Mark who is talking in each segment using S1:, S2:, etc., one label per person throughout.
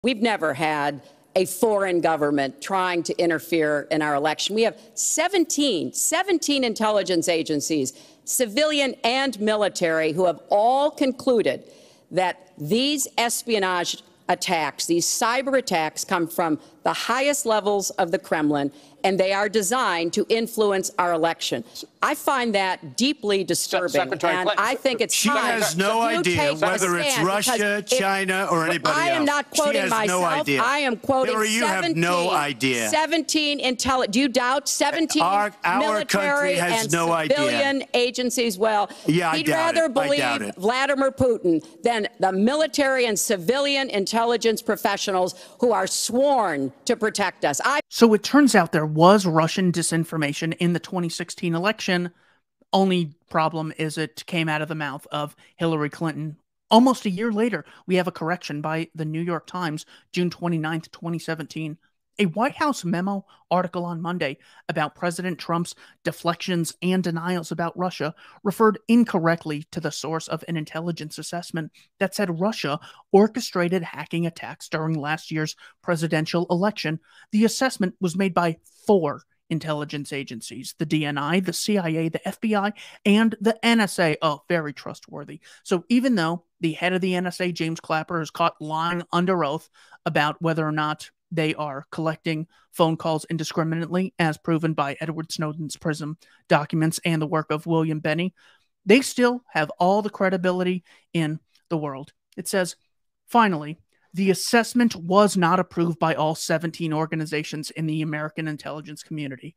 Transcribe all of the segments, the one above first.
S1: We've never had a foreign government trying to interfere in our election. We have 17 intelligence agencies, civilian and military, who have all concluded that these espionage attacks, these cyber attacks, come from the highest levels of the Kremlin, and they are designed to influence our election. I find that deeply disturbing, and I think it's time.
S2: She has no idea whether it's Russia, China, or anybody else.
S1: I am not quoting myself.
S2: No idea.
S1: I am quoting
S2: Hillary, you have no idea.
S1: 17 do you doubt 17
S2: our
S1: military
S2: has
S1: and
S2: no
S1: civilian
S2: idea.
S1: agencies? Well,
S2: yeah,
S1: he'd rather believe Vladimir Putin than the military and civilian intelligence professionals who are sworn to protect us.
S3: So it turns out there was Russian disinformation in the 2016 election. Only problem is it came out of the mouth of Hillary Clinton. Almost a year later, we have a correction by the New York Times, June 29th, 2017. A White House memo article on Monday about President Trump's deflections and denials about Russia referred incorrectly to the source of an intelligence assessment that said Russia orchestrated hacking attacks during last year's presidential election. The assessment was made by 4 intelligence agencies: the DNI, the CIA, the FBI, and the NSA. Oh, very trustworthy. So even though the head of the NSA, James Clapper, is caught lying under oath about whether or not they are collecting phone calls indiscriminately, as proven by Edward Snowden's PRISM documents and the work of William Benny, they still have all the credibility in the world. It says, finally, the assessment was not approved by all 17 organizations in the American intelligence community.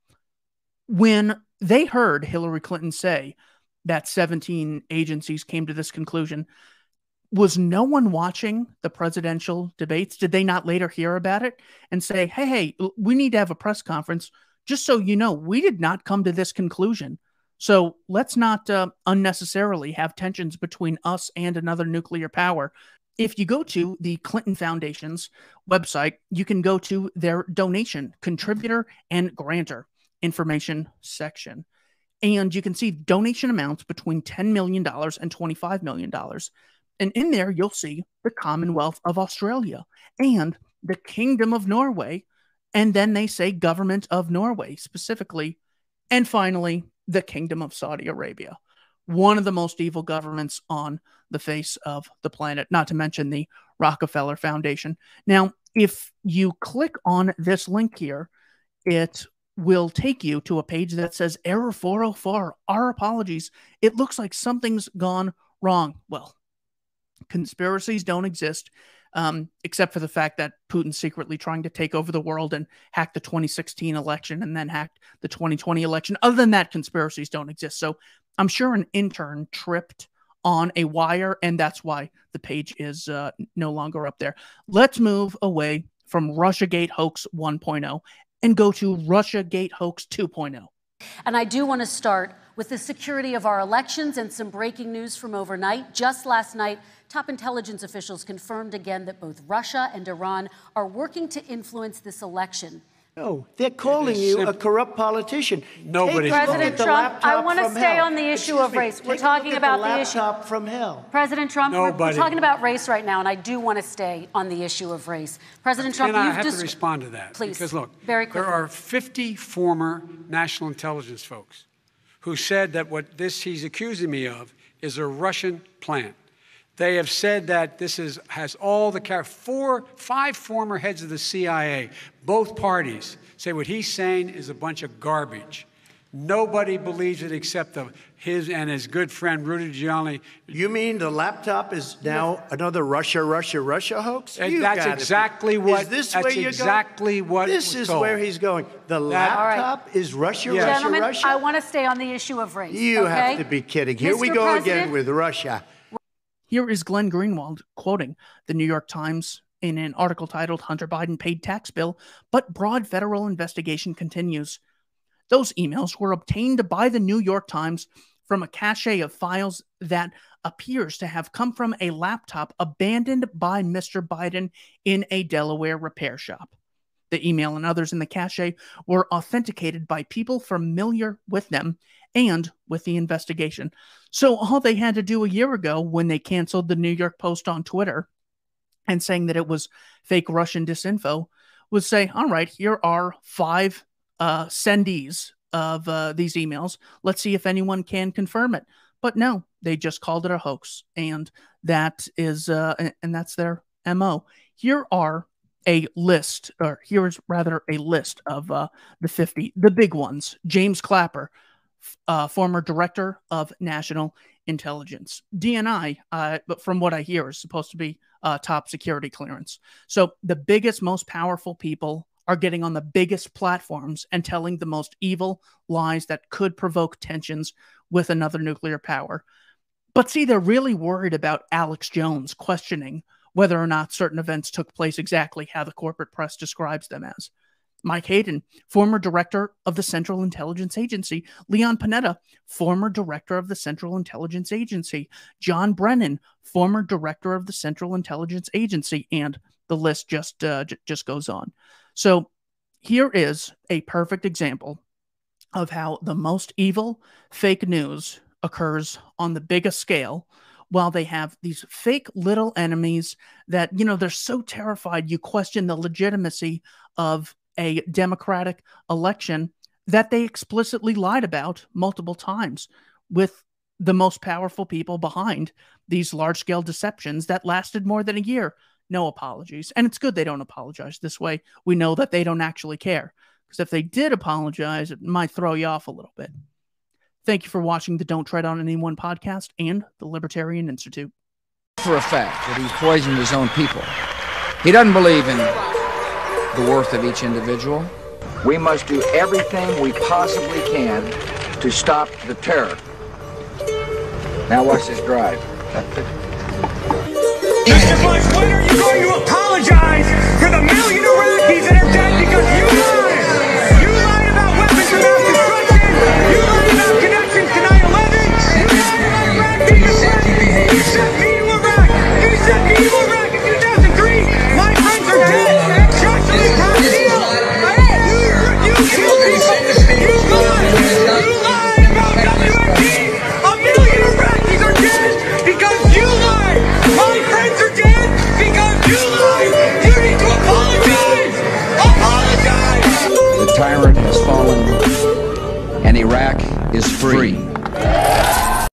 S3: When they heard Hillary Clinton say that 17 agencies came to this conclusion, was no one watching the presidential debates? Did they not later hear about it and say, hey, we need to have a press conference just so you know, we did not come to this conclusion. So let's not unnecessarily have tensions between us and another nuclear power. If you go to the Clinton Foundation's website, you can go to their donation, contributor, and grantor information section. And you can see donation amounts between $10 million and $25 million. And in there, you'll see the Commonwealth of Australia and the Kingdom of Norway. And then they say Government of Norway specifically. And finally, the Kingdom of Saudi Arabia, one of the most evil governments on the face of the planet, not to mention the Rockefeller Foundation. Now, if you click on this link here, it will take you to a page that says Error 404, our apologies. It looks like something's gone wrong. Well, conspiracies don't exist, except for the fact that Putin's secretly trying to take over the world and hack the 2016 election and then hacked the 2020 election. Other than that, conspiracies don't exist. So I'm sure an intern tripped on a wire, and that's why the page is no longer up there. Let's move away from Russiagate Hoax 1.0 and go to Russiagate Hoax 2.0.
S4: And I do want to start with the security of our elections and some breaking news from overnight. Just last night, top intelligence officials confirmed again that both Russia and Iran are working to influence this election.
S5: No, they're calling you a corrupt politician.
S4: Nobody's President Trump, I want to stay on the issue of race. We're talking about the issue.
S5: Laptop from hell.
S4: President Trump, we're talking about race right now, and I do want to stay on the issue of race. President Trump,
S6: I have to respond to that.
S4: Please,
S6: because look,
S4: very quickly.
S6: There are 50 former national intelligence folks who said that what he's accusing me of is a Russian plant. They have said that this has all the 5 former heads of the CIA, both parties, say what he's saying is a bunch of garbage. Nobody believes it except his and his good friend Rudy Giuliani.
S5: You mean the laptop is now another Russia hoax?
S6: That's exactly what.
S5: Is this where you're going? This is where he's going. The laptop is Russia.
S4: Gentlemen, I want to stay on the issue of race.
S5: You have to be kidding. Here we go again with Russia.
S3: Here is Glenn Greenwald quoting the New York Times in an article titled Hunter Biden Paid Tax Bill, but Broad Federal Investigation Continues. Those emails were obtained by the New York Times from a cache of files that appears to have come from a laptop abandoned by Mr. Biden in a Delaware repair shop. The email and others in the cache were authenticated by people familiar with them and with the investigation. So all they had to do a year ago when they canceled the New York Post on Twitter and saying that it was fake Russian disinfo would say, all right, here are 5 sendees of these emails. Let's see if anyone can confirm it. But no, they just called it a hoax. And that is, and that's their MO. Here is rather a list of the 50, the big ones. James Clapper, former director of national intelligence. DNI, but from what I hear, is supposed to be top security clearance. So the biggest, most powerful people are getting on the biggest platforms and telling the most evil lies that could provoke tensions with another nuclear power. But see, they're really worried about Alex Jones questioning whether or not certain events took place exactly how the corporate press describes them as. Mike Hayden, former director of the Central Intelligence Agency. Leon Panetta, former director of the Central Intelligence Agency. John Brennan, former director of the Central Intelligence Agency. And the list just goes on. So here is a perfect example of how the most evil fake news occurs on the biggest scale, while they have these fake little enemies that, they're so terrified you question the legitimacy of a democratic election that they explicitly lied about multiple times, with the most powerful people behind these large-scale deceptions that lasted more than a year. No apologies. And it's good they don't apologize. This way, we know that they don't actually care. Because if they did apologize, it might throw you off a little bit. Thank you for watching the Don't Tread on Anyone podcast and the Libertarian Institute.
S7: For a fact that he's poisoned his own people. He doesn't believe in the worth of each individual. We must do everything we possibly can to stop the terror. Now watch this drive.
S8: Mr. Bush, when are you going to apologize?